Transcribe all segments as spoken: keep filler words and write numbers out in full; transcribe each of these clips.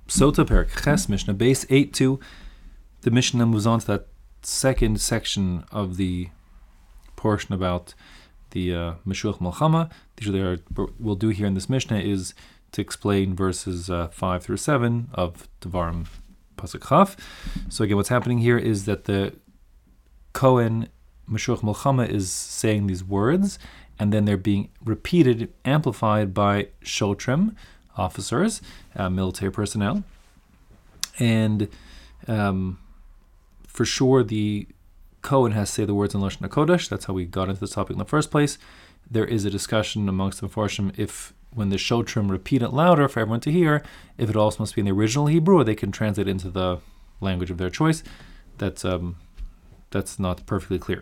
Sota Perik Ches, Mishnah Base eight two. The Mishnah moves on to that second section of the portion about the uh, Meshuach Malchama. Usually, are, we'll do here in this Mishnah is to explain verses uh, five through seven of Devarim Pasuk Chaf. So again, what's happening here is that the Kohen Meshuach Malchama is saying these words, and then they're being repeated, amplified by Shotrim, officers, uh, military personnel. And um, for sure, the Kohen has to say the words in Lashon HaKodesh. That's how we got into this topic in the first place. There is a discussion amongst the Mefarshim if, when the Shotrim repeat it louder for everyone to hear, if it also must be in the original Hebrew, or they can translate into the language of their choice. That's um, that's not perfectly clear.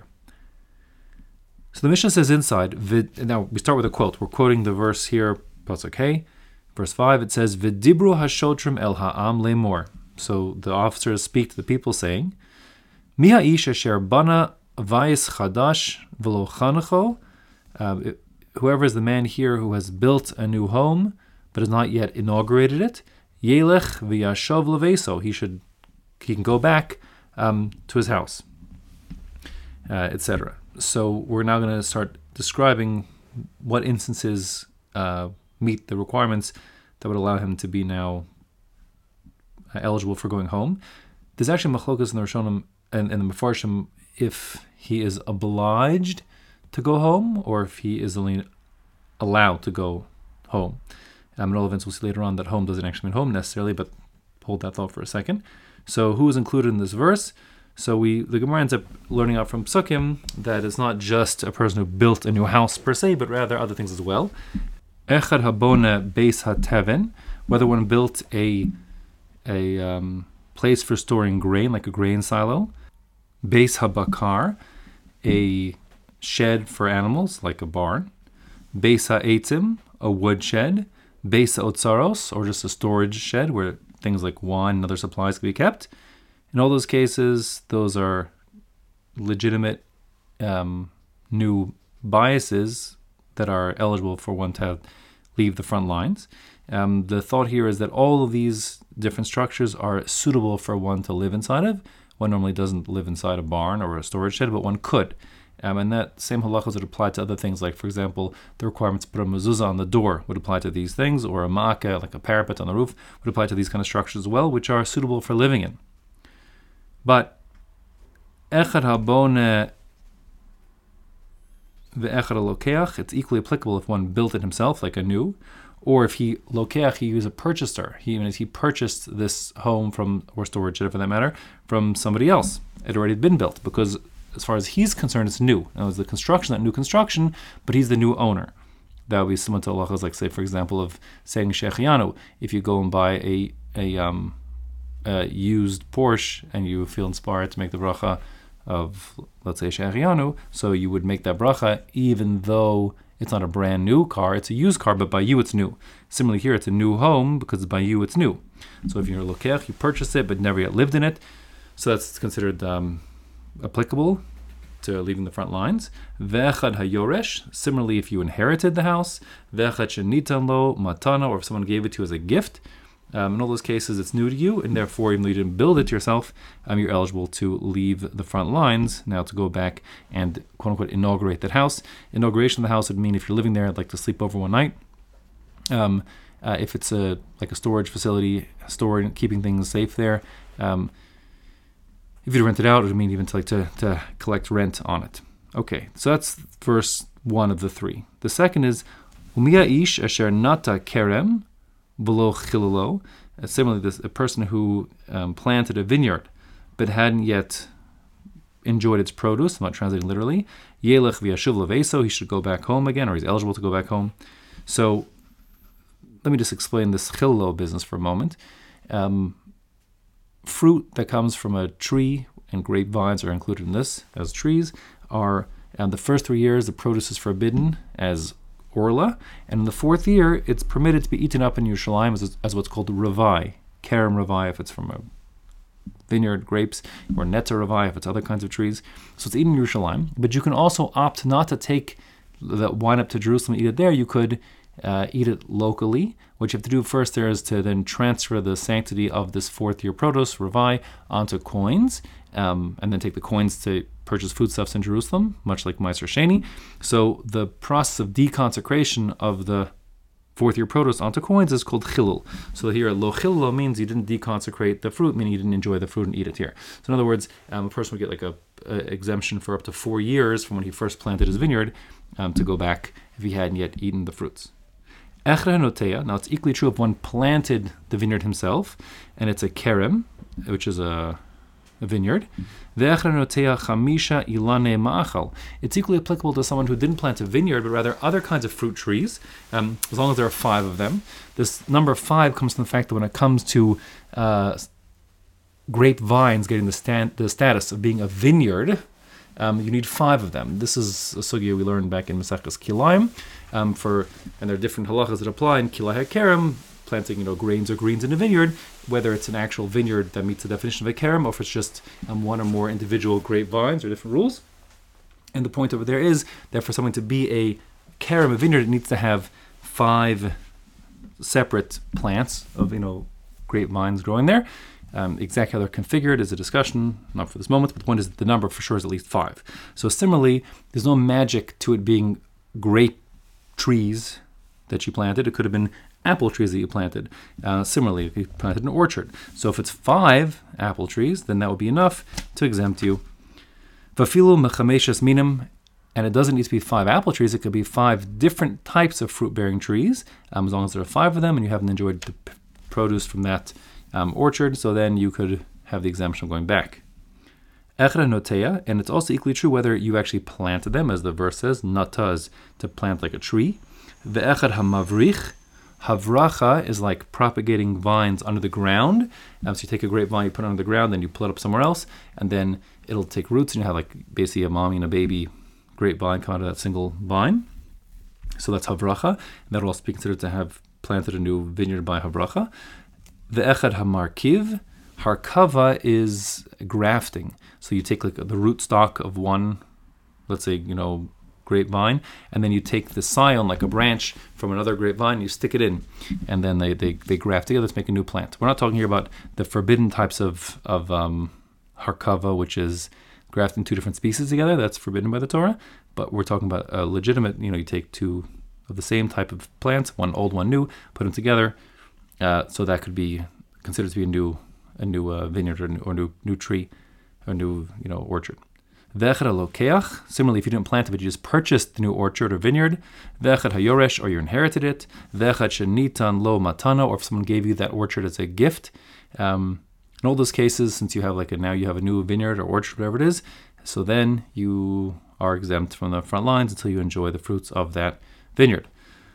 So the Mishnah says inside, vid, now we start with a quote. We're quoting the verse here, Pasuk Hey, verse five. It says, V'dibru hashotrim el ha'am lemor. So the officers speak to the people saying, Mi ha'ish asher bana vayis chadash v'lo chanecho. Whoever is the man here who has built a new home, but has not yet inaugurated it, Yelech v'yashov leveso. He should, he can go back um, to his house, uh, et cetera. So we're now going to start describing what instances uh, meet the requirements that would allow him to be now uh, eligible for going home. There's actually machlokas in the Rishonim and, and the Mefarshim if he is obliged to go home or if he is only allowed to go home. Um, in all events, we'll see later on that home doesn't actually mean home necessarily, but hold that thought for a second. So who is included in this verse? So we, the Gemara ends up learning out from Psukim that it's not just a person who built a new house per se, but rather other things as well. Echad habona beis hateven, whether one built a a um, place for storing grain, like a grain silo. Beis habakar, a shed for animals, like a barn. Beis ha'etzim, a wood shed. Beis ha'otzaros, or just a storage shed where things like wine and other supplies can be kept. In all those cases, those are legitimate um, new biases that are eligible for one to leave the front lines. Um, the thought here is that all of these different structures are suitable for one to live inside of. One normally doesn't live inside a barn or a storage shed, but one could. Um, and that same halachas would apply to other things, like, for example, the requirements to put a mezuzah on the door would apply to these things, or a ma'aka, like a parapet on the roof, would apply to these kind of structures as well, which are suitable for living in. But echad habone ve'echad lokeach, it's equally applicable if one built it himself, like anew, or if he lokeach, he was a purchaser. He, even if he purchased this home from, or storage shed for that matter, from somebody else. It had already been built, because as far as he's concerned, it's new. Now, it's the construction, that new construction, but he's the new owner. That would be similar to halachas, like, say, for example, of saying shechianu. If you go and buy a a um, Uh, used Porsche and you feel inspired to make the bracha of, let's say, Shechianu, so you would make that bracha even though it's not a brand new car, it's a used car, but by you it's new. Similarly here, it's a new home because by you it's new. So if you're a lokech, you purchase it but never yet lived in it, so that's considered um, applicable to leaving the front lines. Ve'echad hayoresh, similarly if you inherited the house, ve'echad shenitan lo matana, or if someone gave it to you as a gift. Um, in all those cases, it's new to you, and therefore, even though you didn't build it yourself, um, you're eligible to leave the front lines, now to go back and, quote-unquote, inaugurate that house. Inauguration of the house would mean if you're living there, I'd like to sleep over one night. Um, uh, if it's a like a storage facility, storing, keeping things safe there. Um, if you rent it out, it would mean even to, like, to, to collect rent on it. Okay, so that's verse one of the three. The second is, Umiya ish asher nata kerem, below chilolo. Uh, similarly, this a person who um, planted a vineyard but hadn't yet enjoyed its produce. I'm not translating literally. Yelech v'yashuv leveso. He should go back home again, or he's eligible to go back home. So let me just explain this chilolo business for a moment. Um, fruit that comes from a tree, and grapevines are included in this as trees, are and the first three years the produce is forbidden as orla, and in the fourth year, it's permitted to be eaten up in Yerushalayim as, as what's called ravai, kerem ravai, if it's from a vineyard, grapes, or neta ravai, if it's other kinds of trees. So it's eaten in Yerushalayim, but you can also opt not to take the wine up to Jerusalem and eat it there. You could uh, eat it locally. What you have to do first there is to then transfer the sanctity of this fourth year produce, Ravai, onto coins, um, and then take the coins to purchase foodstuffs in Jerusalem, much like Meiser Sheni. So the process of deconsecration of the fourth year produce onto coins is called chilul. So here, lo chilul means you didn't deconsecrate the fruit, meaning you didn't enjoy the fruit and eat it here. So in other words, um, a person would get like a, a exemption for up to four years from when he first planted his vineyard um, to go back if he hadn't yet eaten the fruits. Echra notea. Now it's equally true if one planted the vineyard himself, and it's a kerem, which is a a vineyard. It's equally applicable to someone who didn't plant a vineyard, but rather other kinds of fruit trees, um, as long as there are five of them. This number five comes from the fact that when it comes to uh, grapevines getting the, stand, the status of being a vineyard, um, you need five of them. This is a sugya we learned back in Maseches Kilayim, um, for, and there are different halachas that apply in Kilai HaKerem, planting, you know, grains or greens in a vineyard, whether it's an actual vineyard that meets the definition of a kerem, or if it's just um, one or more individual grapevines or different rules. And the point over there is that for someone to be a kerem, a vineyard, it needs to have five separate plants of, you know, grapevines growing there. Um, exactly how they're configured is a discussion, not for this moment, but the point is that the number for sure is at least five. So similarly, there's no magic to it being grape trees that you planted. It could have been apple trees that you planted. Uh, similarly, if you planted an orchard. So if it's five apple trees, then that would be enough to exempt you. Vafilu mechameshes minim, and it doesn't need to be five apple trees. It could be five different types of fruit-bearing trees, um, as long as there are five of them, and you haven't enjoyed the p- produce from that um, orchard. So then you could have the exemption going back. Echra notea, and it's also equally true whether you actually planted them, as the verse says, nata is to plant like a tree. Ve'echad hamavrich. Havracha is like propagating vines under the ground. Um, so you take a grapevine, you put it under the ground, then you pull it up somewhere else, and then it'll take roots, and you have like basically a mommy and a baby grapevine come out of that single vine. So that's havracha. And that'll also be considered to have planted a new vineyard by havracha. The echad hamarkiv. Harkava is grafting. So you take like the root stock of one, let's say, you know, grapevine, and then you take the scion, like a branch from another grapevine, you stick it in, and then they, they, they graft together to make a new plant. We're not talking here about the forbidden types of, of um, harkava, which is grafting two different species together. That's forbidden by the Torah. But we're talking about a legitimate, you know, you take two of the same type of plants, one old, one new, put them together. Uh, so that could be considered to be a new a new uh, vineyard or, new, or new new tree, or new, you know, orchard. Ve'echad similarly, if you didn't plant it, but you just purchased the new orchard or vineyard, ve'echad hayoresh, or you inherited it, ve'echad shenitan lo matana, or if someone gave you that orchard as a gift. Um, in all those cases, since you have like a, now you have a new vineyard or orchard, whatever it is, so then you are exempt from the front lines until you enjoy the fruits of that vineyard.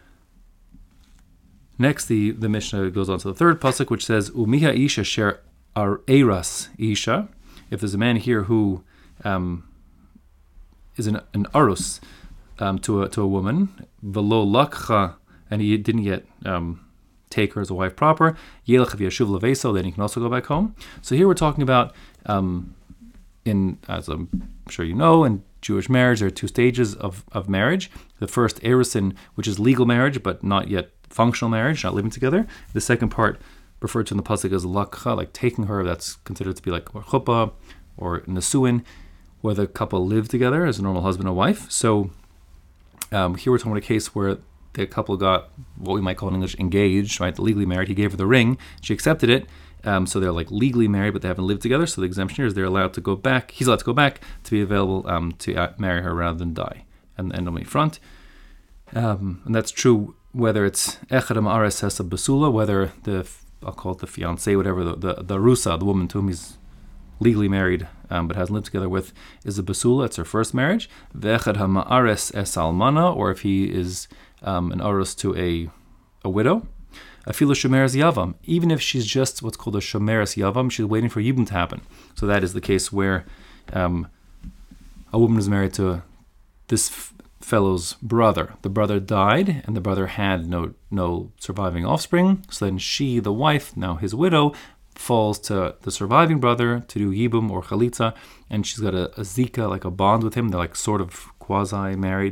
Next, the, the Mishnah goes on to the third pasuk, which says, Umiha isha sher ar eras isha. If there's a man here who um, is an, an arus um, to a to a woman, velo lakcha, and he didn't yet um, take her as a wife proper, yelach v'yashuv leveso, then he can also go back home. So here we're talking about, um, in as I'm sure you know, in Jewish marriage there are two stages of, of marriage. The first, erusin, which is legal marriage but not yet functional marriage, not living together. The second part, referred to in the pasuk as lakcha, like taking her, that's considered to be like chuppah or nesuin, where the couple live together as a normal husband and wife. So um, here we're talking about a case where the couple got what we might call in English engaged, right? Legally married. He gave her the ring. She accepted it. Um, so they're like legally married, but they haven't lived together. So the exemption here is they're allowed to go back. He's allowed to go back to be available um, to uh, marry her rather than die. And, and on the front. Um, and that's true whether it's echad ma'ares hesa basula, whether the, I'll call it the fiancé, whatever, the, the, the rusa, the woman to whom he's legally married um, but hasn't lived together with, is a basula. It's her first marriage. Ve'echad ha'ma'ares es almana, or if he is um, an arus to a a widow. Afilu shomeres yavam, even if she's just what's called a shomeres yavam, she's waiting for yibum to happen. So that is the case where um, a woman is married to this f- fellow's brother. The brother died, and the brother had no no surviving offspring. So then she, the wife, now his widow, falls to the surviving brother to do yibum or chalitza, and she's got a, a zika, like a bond with him. They're like sort of quasi-married,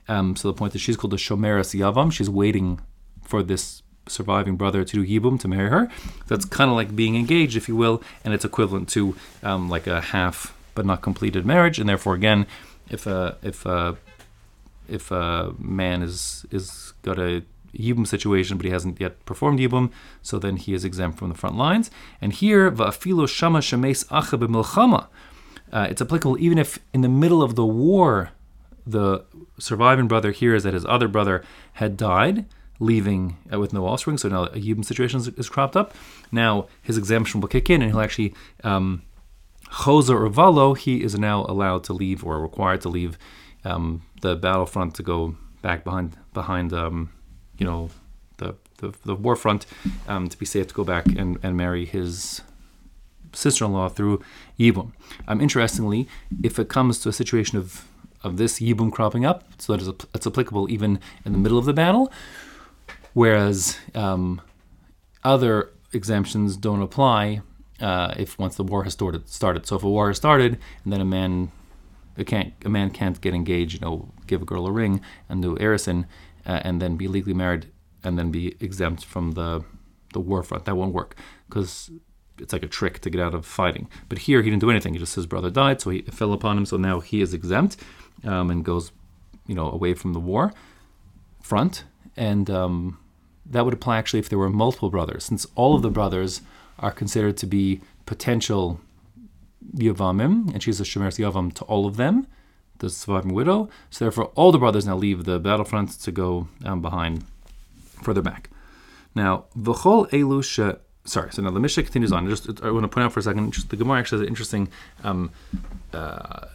Um, so the point is she's called the Shomeres Yavam. She's waiting for this surviving brother to do Yibum, to marry her. That's kind of like being engaged, if you will, and it's equivalent to um, like a half but not completed marriage. And therefore, again, if a if a if a man is is got a Yibum situation, but he hasn't yet performed Yibum, so then he is exempt from the front lines. And here, va'afilo shama shemes acha b'milchama. Uh, it's applicable even if in the middle of the war, the surviving brother hears that his other brother had died, leaving uh, with no offspring. So now a Yibum situation is, is cropped up. Now his exemption will kick in, and he'll actually um, choza or valo. He is now allowed to leave, or required to leave um, the battlefront to go back behind behind. Um, you know, the, the, the war front, um, to be safe to go back and, and marry his sister-in-law through Yibum. Um, interestingly, if it comes to a situation of, of this Yibum cropping up, so that it's, it's applicable even in the middle of the battle, whereas um, other exemptions don't apply uh, if once the war has started. started. So if a war has started and then a man a, can't, a man can't get engaged, you know, give a girl a ring and do erison, Uh, and then be legally married and then be exempt from the the war front. That won't work because it's like a trick to get out of fighting. But here he didn't do anything. He just, his brother died, so he it fell upon him. So now he is exempt um, and goes, you know, away from the war front. And um, that would apply actually if there were multiple brothers, since all of the brothers are considered to be potential Yavamim, and she's a Shomeres Yavam to all of them, the surviving widow. So therefore, all the brothers now leave the battlefront to go um, behind, further back. Now, v'chol elu she... Sorry, so now the Mishnah continues on. Just I want to point out for a second, just, the Gemara actually has an interesting um, uh,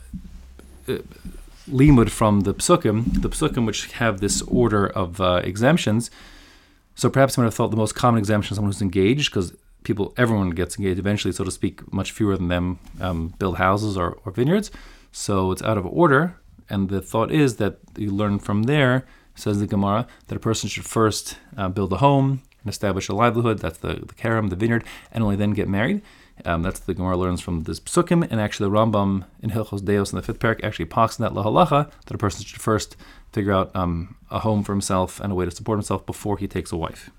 limud from the Psukim, the Psukim which have this order of uh, exemptions. So perhaps you might have thought the most common exemption is someone who's engaged, because people, everyone gets engaged eventually, so to speak. Much fewer than them um, build houses or, or vineyards. So it's out of order, and the thought is that you learn from there, says the Gemara, that a person should first uh, build a home and establish a livelihood. That's the, the karam, the vineyard, and only then get married. Um, that's the Gemara learns from this Psukim, and actually the Rambam in Hilchos Deos in the fifth parak actually talks in that lahalacha that a person should first figure out um, a home for himself and a way to support himself before he takes a wife.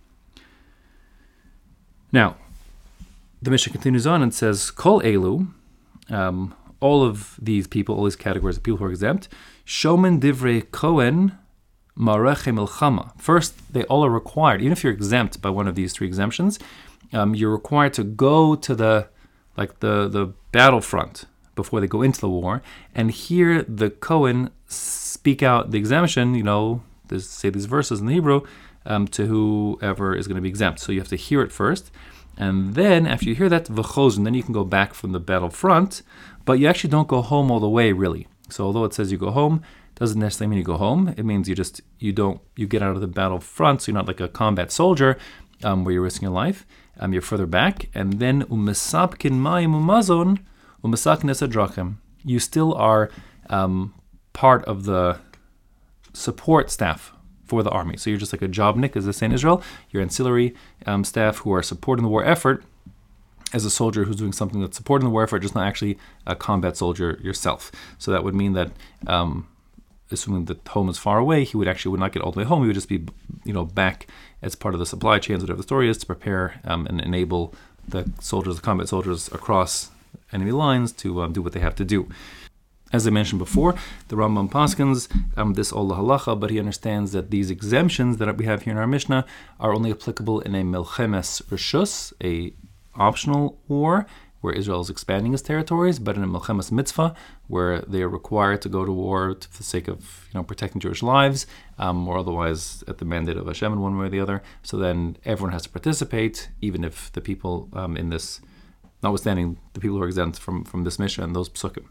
Now, the Mishnah continues on and says, Kol elu, um, all of these people, all these categories of people who are exempt, Shomen Divrei Kohen Mareche Milchama. First, they all are required, even if you're exempt by one of these three exemptions, um, you're required to go to the like the, the battlefront before they go into the war and hear the Kohen speak out the exemption, you know, this, say these verses in the Hebrew, um, to whoever is going to be exempt. So you have to hear it first. And then, after you hear that, v'chozun, then you can go back from the battlefront, but you actually don't go home all the way, really. So although it says you go home, doesn't necessarily mean you go home. It means you just, you don't, you get out of the battlefront, so you're not like a combat soldier, um, where you're risking your life. Um, you're further back. And then, umesapkin mayim umazon, umesakin esadrachim. You still are um, part of the support staff for the army. So you're just like a jobnik, as they say in Israel. You're ancillary um, staff who are supporting the war effort as a soldier who's doing something that's supporting the war effort, just not actually a combat soldier yourself. So that would mean that, um, assuming that home is far away, he would actually would not get all the way home. He would just be, you know, back as part of the supply chains, whatever the story is, to prepare um, and enable the soldiers, the combat soldiers across enemy lines to um, do what they have to do. As I mentioned before, the Rambam paskins um, this all halacha, but he understands that these exemptions that we have here in our Mishnah are only applicable in a milchemes rishus, a optional war where Israel is expanding its territories, but in a milchemes mitzvah, where they are required to go to war to, for the sake of, you know, protecting Jewish lives, um, or otherwise at the mandate of Hashem in one way or the other. So then everyone has to participate, even if the people um, in this, notwithstanding the people who are exempt from, from this mission and those psukim.